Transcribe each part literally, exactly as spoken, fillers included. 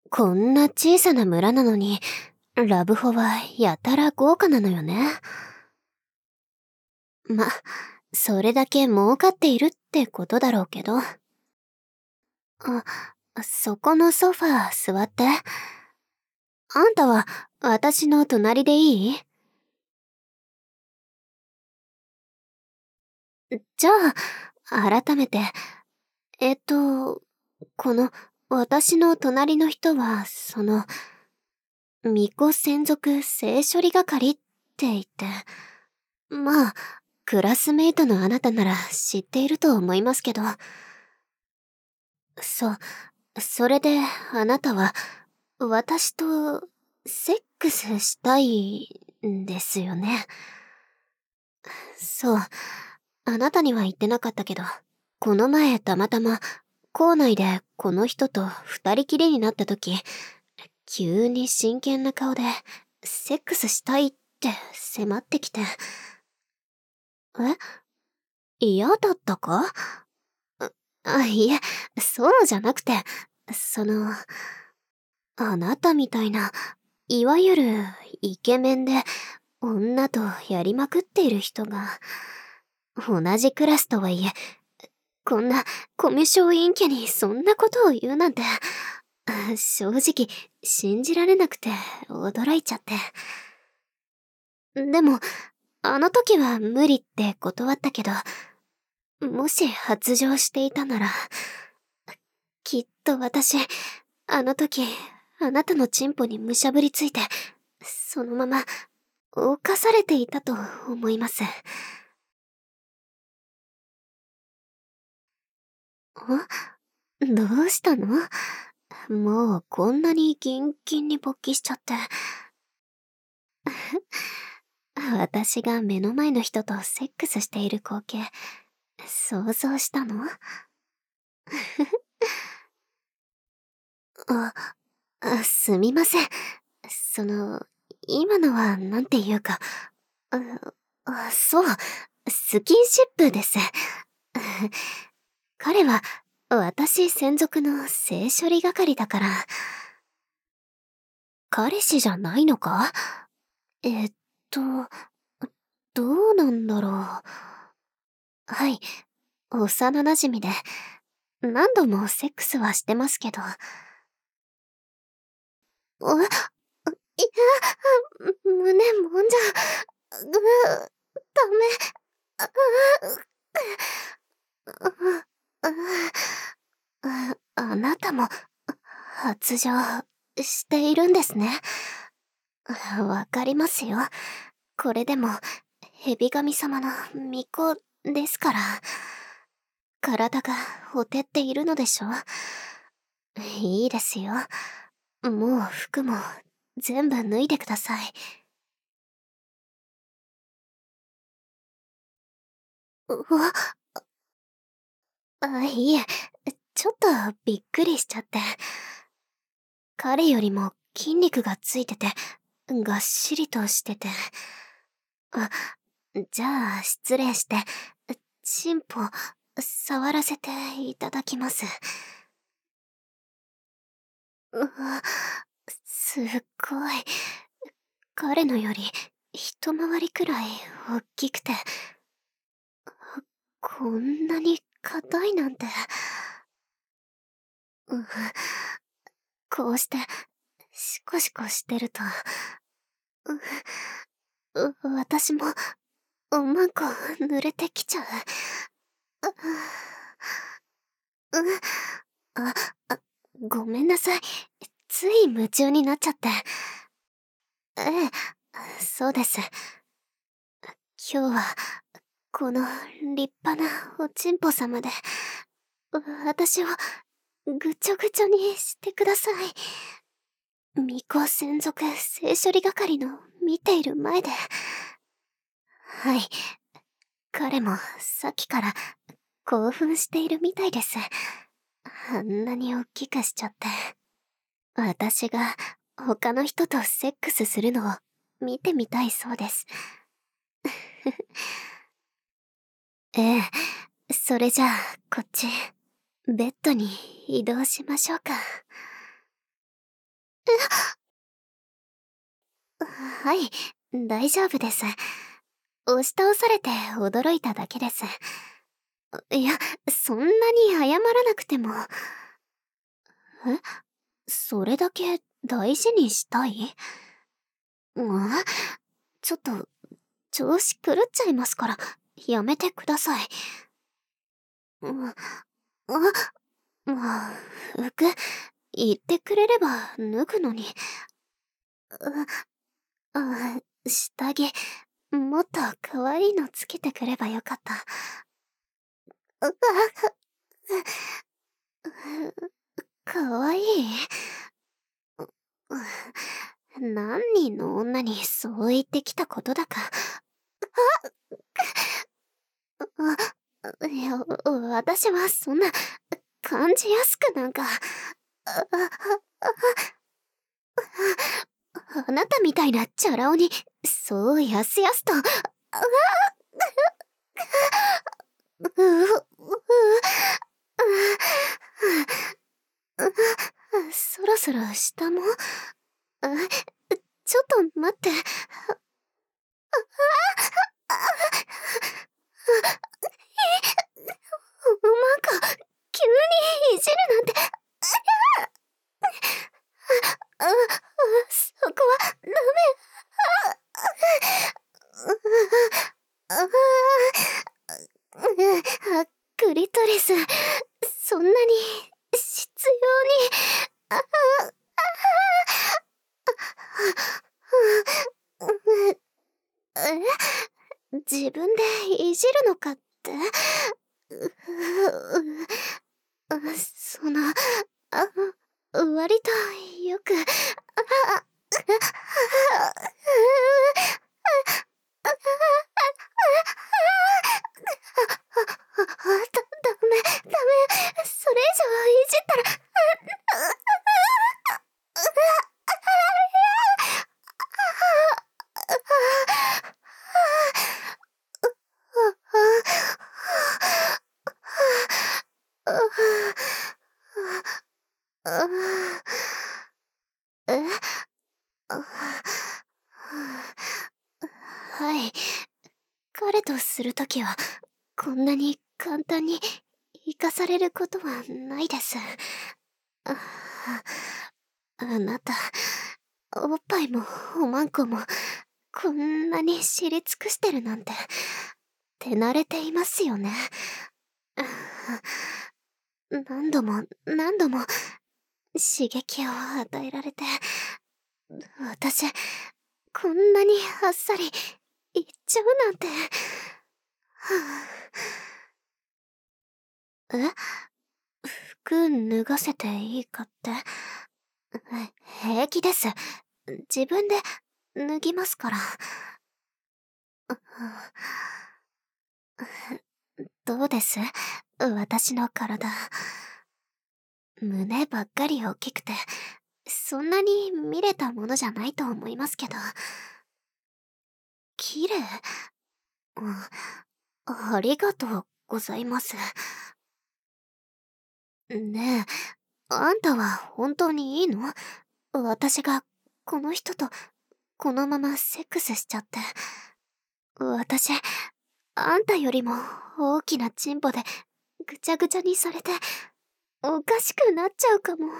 こんな小さな村なのに、ラブホはやたら豪華なのよね。ま、それだけ儲かっているってことだろうけど。あ、そこのソファー座って。あんたは私の隣でいい？じゃあ、改めて。えっと、この私の隣の人は、その、巫女専属性処理係って言って、まあ、クラスメイトのあなたなら知っていると思いますけど。そう、それであなたは、私と、セックスしたいんですよね。そう、あなたには言ってなかったけど、この前たまたま、校内でこの人と二人きりになった時、急に真剣な顔で、セックスしたいって迫ってきて。え？嫌だったか？あ、いえ、そうじゃなくて、その、あなたみたいな、いわゆるイケメンで女とやりまくっている人が、同じクラスとはいえ、こんなコミュ障陰キャにそんなことを言うなんて、正直信じられなくて驚いちゃって。でも、あの時は無理って断ったけど、もし発情していたなら、きっと私、あの時、あなたのチンポにむしゃぶりついて、そのまま、犯されていたと思います。ん？どうしたの？もうこんなにギンギンに勃起しちゃって。私が目の前の人とセックスしている光景、想像したの？あ、あ、すみません。その、今のはなんていうか、あ、あ、そう、スキンシップです。彼は、私専属の性処理係だから。彼氏じゃないのか？えっと、どうなんだろう。はい、幼馴染で、何度もセックスはしてますけど。あ、いや、胸もんじゃ、う、ダメ。あ、あ、あなたも、発情しているんですね。わかりますよ。これでも、蛇神様の巫女ですから。体がほてっているのでしょ？いいですよ。もう服も全部脱いでください。うわ、あ、いえ、ちょっとびっくりしちゃって。彼よりも筋肉がついてて、がっしりとしてて。あ、じゃあ失礼して、チンポ、触らせていただきます。うわ、すっごい。彼のより一回りくらい大きくて、こんなに硬いなんて。うん、こうして、シコシコしてると、う、う、私も、おまんこ濡れてきちゃう。う、う、あ、あ、ごめんなさい。つい夢中になっちゃって。ええ、そうです。今日は、この立派なおちんぽ様で、私をぐちょぐちょにしてください。巫女専属性処理係の見ている前で。はい。彼もさっきから興奮しているみたいです。あんなに大きくしちゃって。私が他の人とセックスするのを見てみたいそうです。ええ、それじゃあこっち、ベッドに移動しましょうか。 はい、大丈夫です。押し倒されて驚いただけです。いや、そんなに謝らなくても。え？それだけ大事にしたい？うん？ちょっと、調子狂っちゃいますから、やめてください。うん、あ、もう、服、言ってくれれば脱ぐのに。う、あ、下着、もっと可愛いのつけてくればよかった。う、あ、可愛い？何人の女にそう言ってきたことだか。あ、いや、私はそんな、感じやすくなんか、あ、あなたみたいなチャラ男に、そうやすやすと、あ、う、う、そろそろ下も、あ、ちょっと待って。なんか、急にいじるなんて。あ、あ、そこはダメ。あ、あ、あ、クリトリス、そんなに執拗に。あ、え、自分でいじるのかって？う、う、その、あ、割とよく、あ、だ、ダメ、ダメ、それ以上いじったら、え？はい。彼とするときは、こんなに簡単に生かされることはないです。あ、あなた、おっぱいもおまんこも、こんなに知り尽くしてるなんて、手慣れていますよね。何度も何度も刺激を与えられて、私、こんなにあっさり言っちゃうなんて。え？服脱がせていいかって？平気です。自分で脱ぎますから。どうです？私の体。胸ばっかり大きくて、そんなに見れたものじゃないと思いますけど。綺麗？うん、ありがとうございます。ねえ、あんたは本当にいいの？私がこの人とこのままセックスしちゃって。私、あんたよりも大きなチンポでぐちゃぐちゃにされておかしくなっちゃうかも。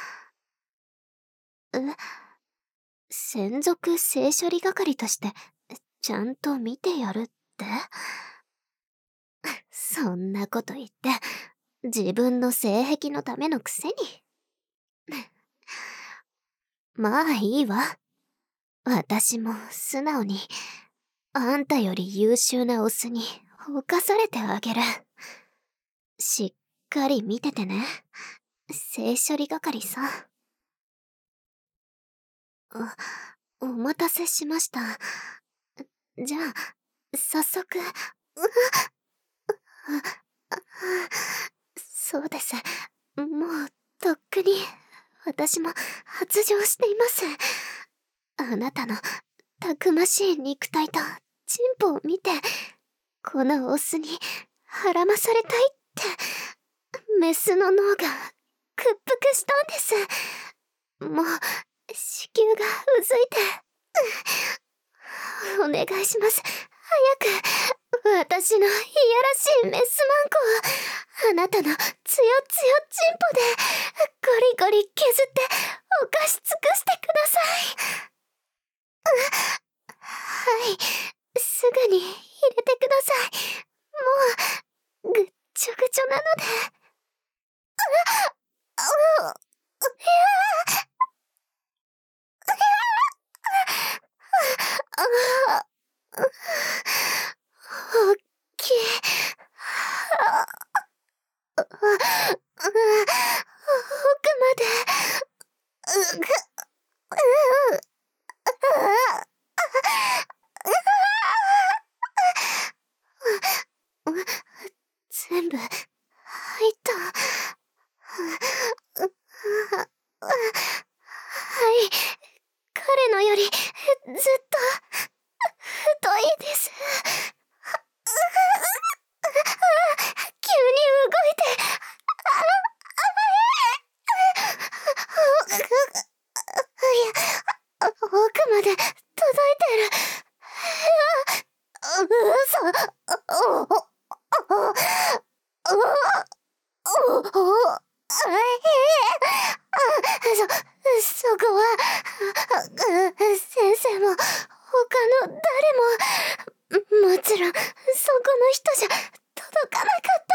え？専属性処理係としてちゃんと見てやるって？そんなこと言って自分の性癖のためのくせに。まあいいわ。私も素直にあんたより優秀なオスに侵されてあげる。しっかり見ててね。性処理係さん。あ、お待たせしました。じゃあ、早速。そうです。もう、とっくに、私も発情しています。あなたの、たくましい肉体と、チンポを見て、このオスに、はらまされたいって、メスの脳が、屈服したんです。もう、 子宮がうずいて。お願いします。早く。私のいやらしいメスマンコを、あなたのつよつよチンポで、ゴリゴリ削って、犯し尽くしてください。はい。すぐに入れてください。もう、ぐっちょぐちょなので。う、う、いやああ、おっきい。ああ、奥まで。うぐ、う、ああ、全部、入った。はい。彼のより、ずっと、太いです。急に動いて、いや、奥まで届いてる。う、嘘。お、お、お、お、お、お、そ、そこは、先生も、他の誰も、もちろん、そこの人じゃ、届かなかった。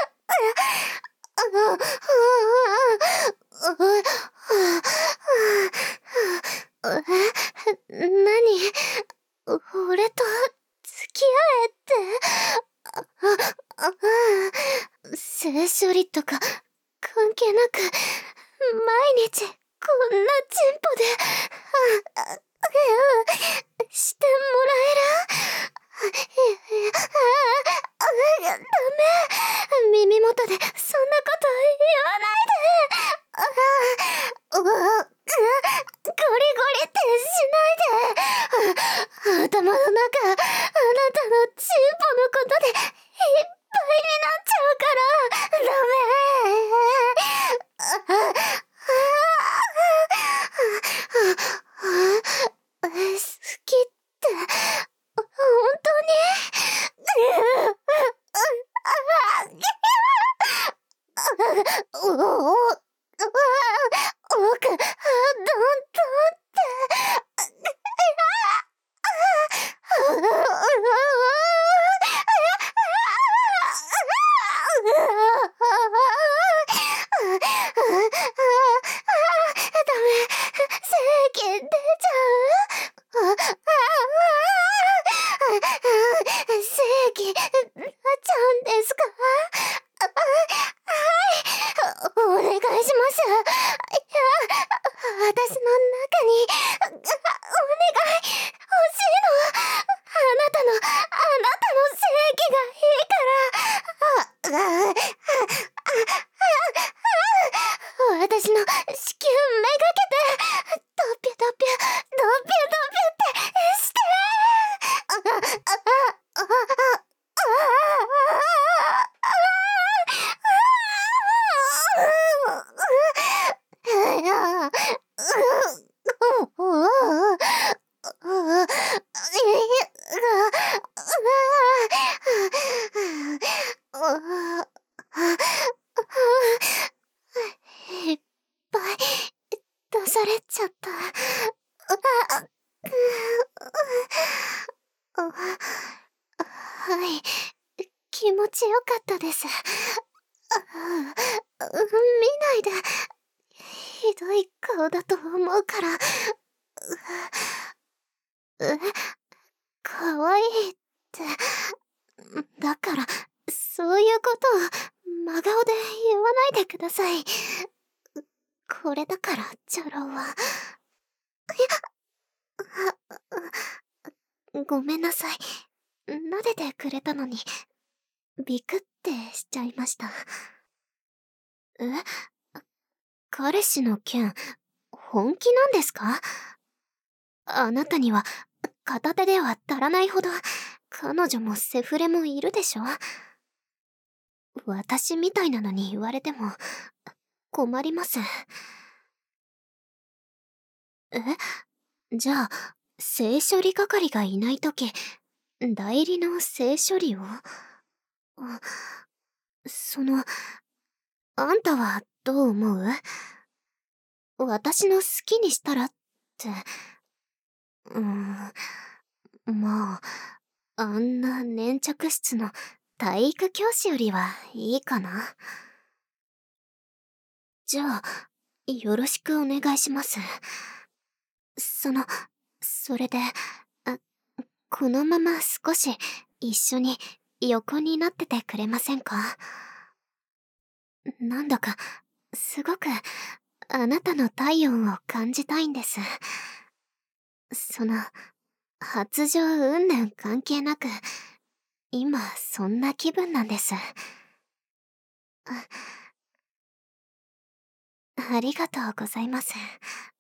何？俺と付き合えって。あ、あ、性処理とか関係なく、毎日こんなチンポで、あ、あ、してもらえる？あ、ダメ。耳元でそんなこと言わないで。あ、う、ゴリゴリってしないで。頭の中、あなたのチンポのことでいっぱいになっちゃうから、ダメ。好きって、本当に？おお、奥、どんどんって。ダメ、精液出ちゃう？精液出ちゃうんですか？お願いします。いや、私の中に、お願い、欲しいの。あなたの、あなたの精液がいいから。あ、あ、あ、私の子宮めがけて、ドピュドピュ、ドピュドピュってして。あ、あ、あ、あ、いっぱい出されちゃった。はい、気持ちよかったです。見ないで。ひどい顔だと思うから。え、かわいいって。だから、そういうことを真顔で言わないでください。これだから、チョロは。ごめんなさい。撫でてくれたのに、ビクってしちゃいました。え？彼氏の件、本気なんですか？あなたには、片手では足らないほど、彼女もセフレもいるでしょ？私みたいなのに言われても、困ります。 え、じゃあ、性処理係がいないとき、代理の性処理を？あ、その、あんたはどう思う？私の好きにしたらって。うーん、まあ、あんな粘着質の体育教師よりはいいかな。じゃあ、よろしくお願いします。その、それで、あ、このまま少し一緒に横になっててくれませんか？なんだか、すごくあなたの体温を感じたいんです。その、発情云々関係なく、今そんな気分なんです。あ、ありがとうございます。